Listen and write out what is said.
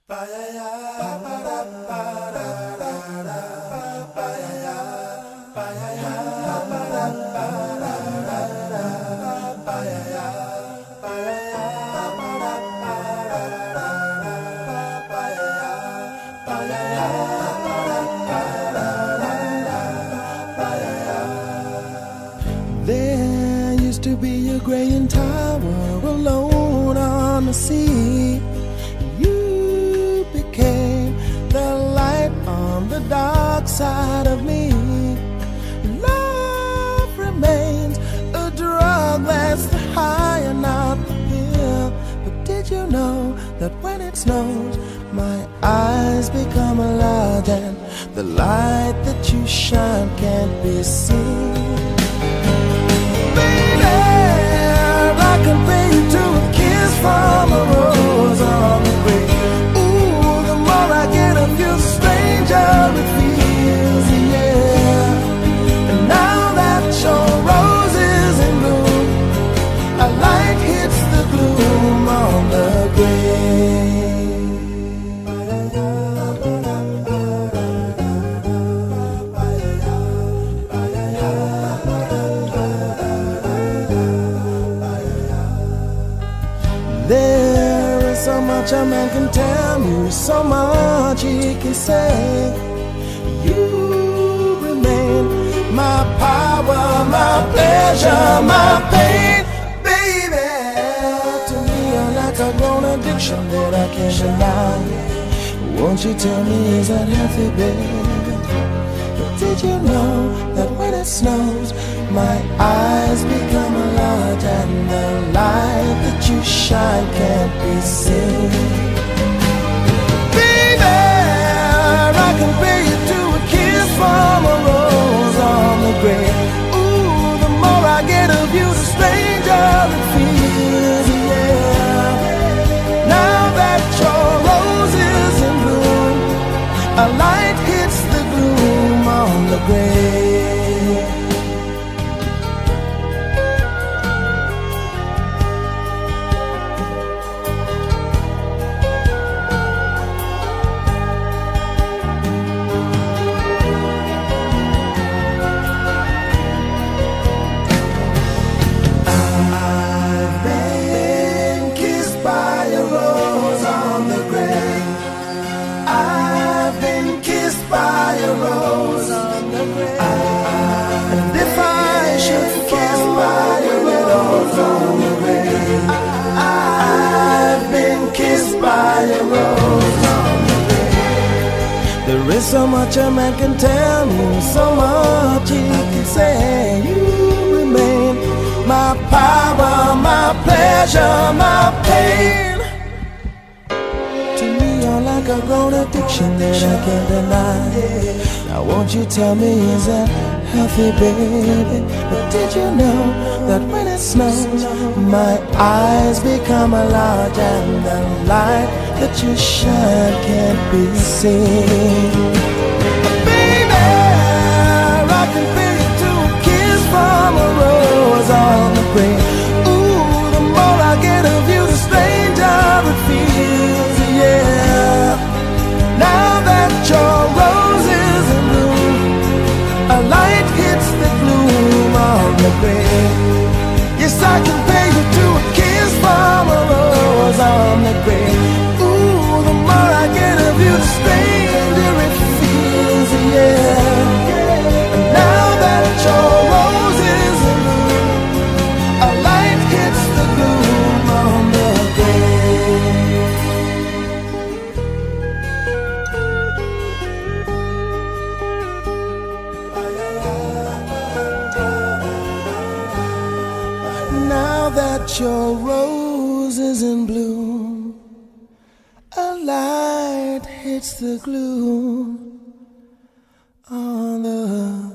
There used to be a graying tower alone on the sea. You became the light on the dark side of me. Love remains a drug that's the high and not the pill. But did you know that when it snows, my eyes become large and the light that you shine can't be seen? I compare you to a kiss from a rose on the grave. Ooh, the more I get of you, the stranger it feels, yeah. And now that your rose is in bloom, a light hits the gloom on the grave. There is so much a man can tell you, so much he can say. You remain my power, my pleasure, my pain, baby. To me you're like a grown addiction that I can't deny. Won't you tell me, is that healthy, baby? But did you know that when it snows, my eyes become large and the light that you shine can't be seen? Baby, I compare you to a kiss from a rose on the grave. Ooh, the more I get of you, the stranger it feels, yeah. Now that your rose is in bloom, a light hits the gloom on the grave. There is so much a man can tell me, so much he can say. You remain my power, my pleasure, my pain. To me you're like a grown addiction that I can't deny. Now won't you tell me, is that healthy, baby? But did you know that when it snows, my eyes become large and the light that you shine can't be seen? Baby, I can feel you to a kiss from a rose on the grave. Ooh, the more I get of you, the stranger it feels, yeah. Now that your rose is in bloom, a light hits the gloom on the grave. Yes, I can pay you to a kiss from a rose on the grave. Ooh, the more I get of you, the stranger it feels, yeah. And now that your rose is in bloom, a light hits the gloom on the grave. Now that your rose is in bloom, a light hits the gloom on the